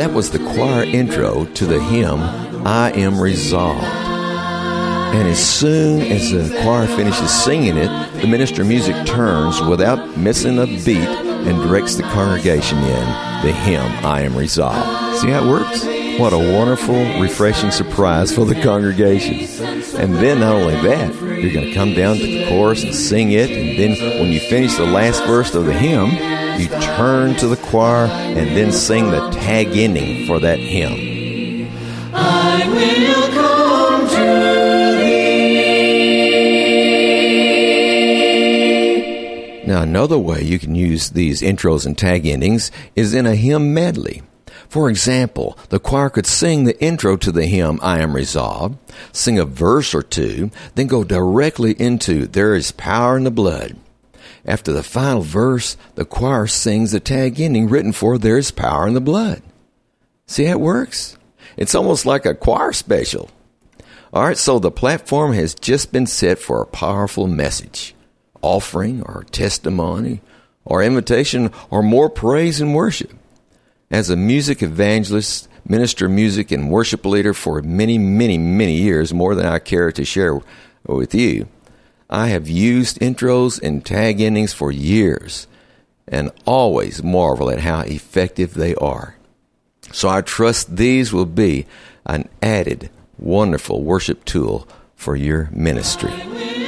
that was the choir intro to the hymn, I Am Resolved. And as soon as the choir finishes singing it, the minister of music turns without missing a beat and directs the congregation in the hymn, I Am Resolved. See how it works? What a wonderful, refreshing surprise for the congregation. And then not only that, you're going to come down to the chorus and sing it, and then when you finish the last verse of the hymn, you turn to the choir and then sing the tag ending for that hymn. I will come to thee. Now, another way you can use these intros and tag endings is in a hymn medley. For example, the choir could sing the intro to the hymn, I Am Resolved, sing a verse or two, then go directly into There is Power in the Blood. After the final verse, the choir sings the tag ending written for There is Power in the Blood. See how it works? It's almost like a choir special. All right, so the platform has just been set for a powerful message, offering or testimony or invitation or more praise and worship. As a music evangelist, minister of music, and worship leader for many, many, many years, more than I care to share with you, I have used intros and tag endings for years and always marvel at how effective they are. So I trust these will be an added, wonderful worship tool for your ministry.